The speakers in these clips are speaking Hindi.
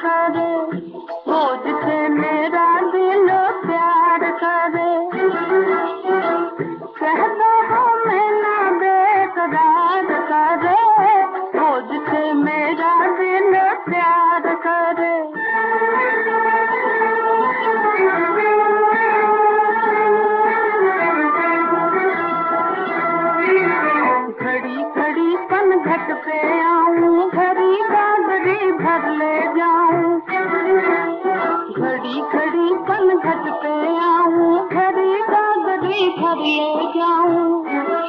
करे, वो जिसे मेरा दिल प्यार करे। कह दो हमें ना बेकरार करे, वो जिसे मेरा दिल प्यार करे। घड़ी घड़ी पनघट पे आऊं, घड़ी गागरी भर ले जाऊं। घड़ी घड़ी पनघट पे आऊं, घड़ी गागरी भर ले जाऊं।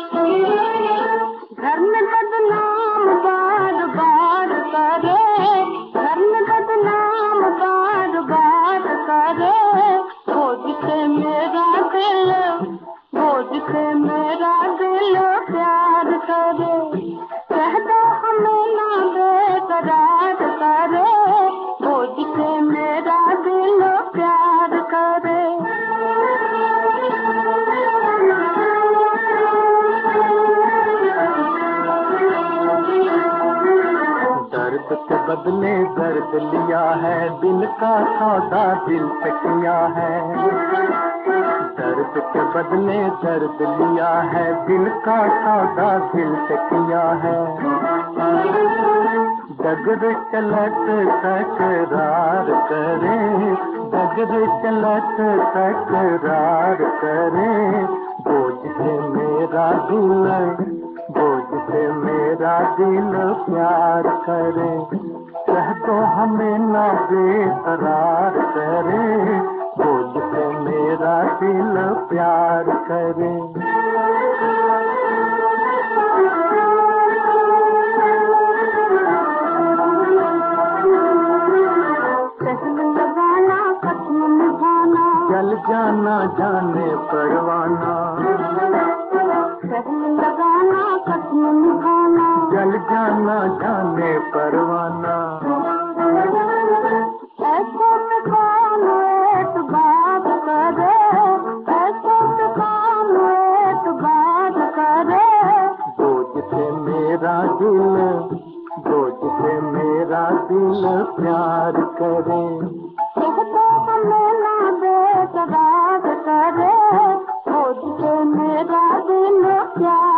घर में बदनाम बार बार करे, घर में बदनाम बार बार करे, वो जिसे मेरा दिल, वो जिसे मेरा दिल प्यार करे। कह दो हमें ना बेकरार करे, वो जिसे मेरा दिल प्यार करे। दर्द के बदले दर्द लिया है, दिल का सौदा दिल पे किया है। दर्द के बदले दर्द लिया है, दिल का सौदा दिल से किया है। डगर चलत तकरार करे, डगर चलत तकरार करे, बोझ से मेरा दिल, बोझ से मेरा दिल प्यार करे। कह दो हमें ना बेकरार करे, बोझ से मेरा दिल प्यार करे। कहने लगाना कसम निभाना, जल जाना जाने परवाना। कहने लगाना कसम निभाना, जल जाना जाने परवाना। ऐसे में कौन एक बात करे, ऐसे में कौन एक बात करे, बोझ से मेरा दिल, बोझ से मेरा दिल प्यार करे। कह दो हमें ना बेकरार करे, बोझ से मेरा दिल प्यार